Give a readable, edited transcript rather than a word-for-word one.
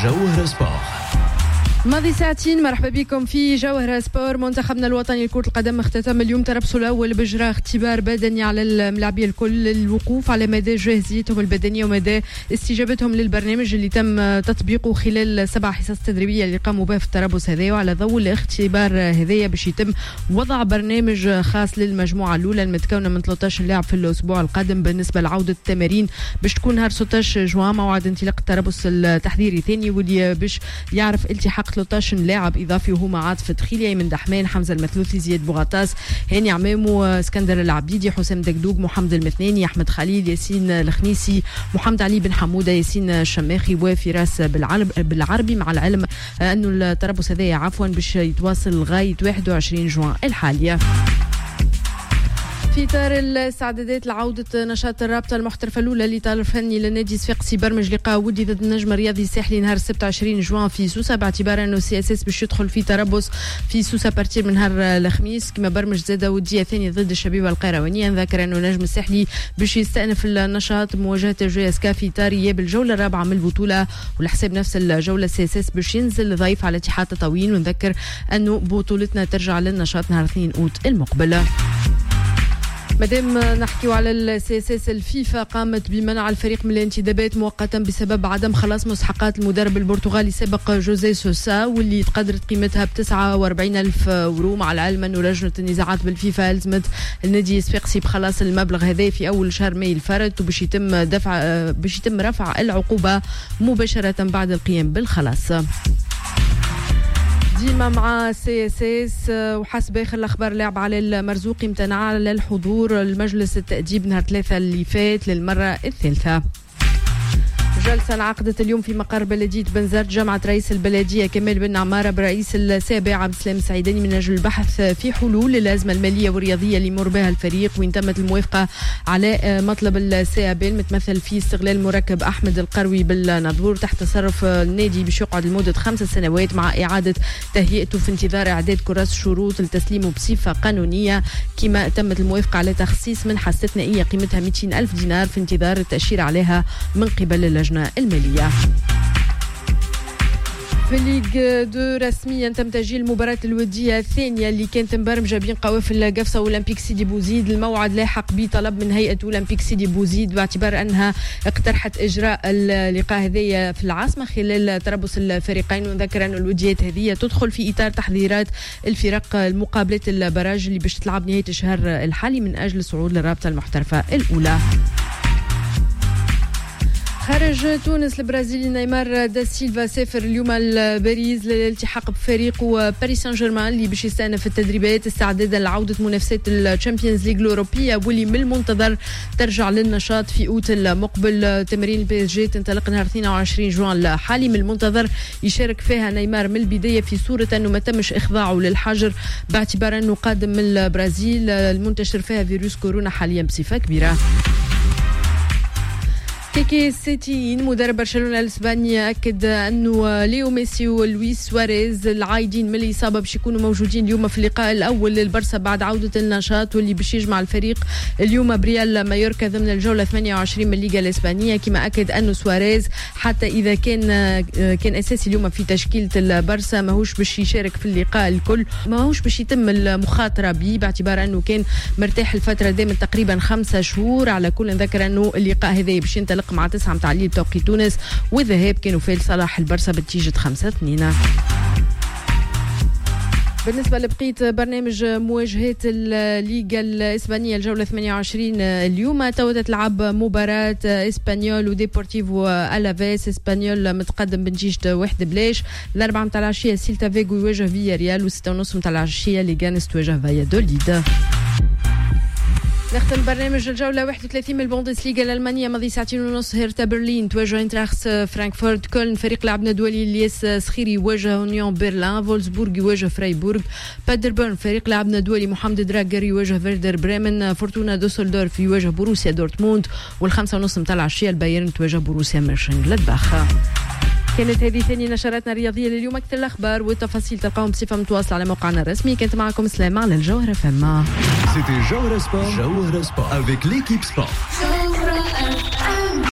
جوهرة سبور. ماضي ساعتين مرحبا بكم في جوهرة سبور. منتخبنا الوطني لكرة القدم اختتم اليوم تربصه الأول بإجراء اختبار بدني على الملاعبية الكل للوقوف على مدى جاهزيتهم البدنية ومدى استجابتهم للبرنامج اللي تم تطبيقه خلال 7 حصص تدريبية اللي قاموا بها في التربص هذايا. وعلى ضوء الاختبار هذايا باش يتم وضع برنامج خاص للمجموعة الأولى المتكونة من 13 لاعب في الأسبوع القادم بالنسبة لعودة التمارين باش تكون نهار 16 جوان موعد انطلاق التربص التحضيري الثاني واللي باش يعرف التحاق 13 لاعب اضافي وهما عاطف دخيلي، ايمن دحمان، حمزه المثلوثي، زياد بوغطاس، هاني عمامو، اسكندر العبيدي، حسام دقدوق، محمد المثناني، احمد خليل، ياسين الخنيسي، محمد علي بن حموده، ياسين الشماخي وفراس بالعربي. مع العلم انه التربص هذايا عفوا باش يتواصل لغايه 21 جوان الحاليه. في اطار الاستعدادات لعوده نشاط الرابطه المحترفه الاولى للاطار الفني للنادي صفاقسي برمج لقاء ودي ضد النجم الرياضي الساحلي نهار 26 جوان في سوسه، باعتبار انه سي اس اس باش يدخل في تربص في سوسه بارتير من نهار الخميس. كما برمج زاده وديه ثانيه ضد الشبيبه القيروانيه. نذكر انه النجم الساحلي باش يستأنف النشاط مواجهه جي اس كا في اطار اياب الجوله الرابعه من البطوله، ولحساب نفس الجوله سي اس اس باش ينزل ضيف على اتحاد تطاوين. ونذكر انه بطولتنا ترجع للنشاط نهار 2 اوت المقبل. مادام نحكيو على السي اس اس، الفيفا قامت بمنع الفريق من الانتدابات مؤقتا بسبب عدم خلاص مستحقات المدرب البرتغالي السابق جوزيه سوسا واللي تقدرت قيمتها ب49,000 يورو. مع العلم انه لجنه النزاعات بالفيفا الزمت النادي الصفاقسي بخلاص المبلغ هذا في اول شهر ماي الفارط، وباش يتم رفع العقوبه مباشره بعد القيام بالخلاص. ديما مع سي اس اس، وحسب اخر الاخبار لاعب علي المرزوقي امتنع على الحضور لمجلس التأديب نهار 3 اللي فات للمره الثالثه. جلسة انعقدت اليوم في مقر بلدية بنزرت جامعة رئيس البلدية كمال بن عمارة برئيس السابع عبد السلام السعيداني من أجل البحث في حلول للأزمة المالية والرياضية اللي يمر بها الفريق، وين تمت الموافقة على مطلب السابع المتمثل في استغلال مركب أحمد القروي بالناظور تحت تصرف النادي باش يقعد لمدة 5 سنوات مع إعادة تهيئته في انتظار إعداد كراس شروط لتسليمه بصفة قانونية. كما تمت الموافقة على تخصيص منحة استثنائية قيمتها 200,000 دينار في انتظار التأشير عليها من قبل اللجنة المالية. في ليغ 2 رسميا تم تأجيل المباراة الودية الثانية اللي كانت مبرمجة بين قوافل قفصة وأولمبيك سيدي بوزيد. الموعد لاحق بطلب من هيئة أولمبيك سيدي بوزيد باعتبار أنها اقترحت إجراء اللقاء هذية في العاصمة خلال تربص الفريقين. ونذكر أن الوديات هذه تدخل في إطار تحضيرات الفرق المقابلات البراج اللي باش تلعب نهاية الشهر الحالي من أجل الصعود للرابطة المحترفة الأولى. خارج تونس، البرازيلي نيمار دا سيلفا سافر اليوم لباريس للالتحاق بفريق باريس سان جيرمان اللي باش يستأنف التدريبات استعدادا لعودة منافسات الشامبيونز ليغ الأوروبية واللي من المنتظر ترجع للنشاط في أوت المقبل. تمارين البي اس جي تنطلق نهار 22 جوان الحالي، من المنتظر يشارك فيها نيمار من البداية في صورة أنه ما تمش إخضاعه للحجر باعتبار أنه قادم من البرازيل المنتشر فيها فيروس كورونا حاليا بصفة كبيرة. كيكي سيتين مدرب برشلونة الإسباني أكد أنه ليو ميسي ولويس سواريز العايدين من الإصابة باش يكونوا موجودين اليوم في اللقاء الأول للبرسا بعد عودة النشاط واللي باش يجمع الفريق اليوم بريال مايوركا ضمن الجولة 28 من الليغا الإسبانية. كما أكد أنه سواريز حتى إذا كان أساسي اليوم في تشكيلة البرسا ماهوش باش يشارك في اللقاء الكل، ماهوش باش يتم المخاطرة به باعتبار أنه كان مرتاح الفترة دي من تقريبا 5 شهور. على كل نذكر أنه اللقاء هذا باش ينطلق مع 9 متاع الليل بتوقيت تونس، والذهاب كانوا في صالح البرسا بنتيجة 5-2. بالنسبة لبقية برنامج مواجهات الليغا الإسبانية الجولة 28 اليوم توا تلعب مباراة إسبانيول وديبورتيفو ألافيس. إسبانيول متقدم بنتيجة 1-0. 4 متاع العشية سيلتا فيغو يواجه فيا ريال، و6:30 متاع العشية ليغانس تواجه فايادوليد. نختم برنامج الجولة 31 من البوندسليغا الألمانية. ماضي 2 ساعات ونص هيرتا برلين تواجه اينتراخت فرانكفورت. كولن فريق لعبنا دولي الياس سخيري يواجه يونيون برلين. فولسبورغ يواجه فرايبورغ. بادربورن فريق لعبنا دولي محمد دراجر يواجه فيردر بريمن. فورتونا دوسلدورف يواجه بروسيا دورتموند، و5:30 متاع العشية البايرن تواجه بروسيا ميرشنغلادباخ. كانت هذه ثاني نشراتنا الرياضية لليوم. أكثر الأخبار والتفاصيل تلقاهم بصفة متواصلة على موقعنا الرسمي. كانت معكم سلامة على الجوهرة فما. C'était Jauhara Sport avec l'équipe sport.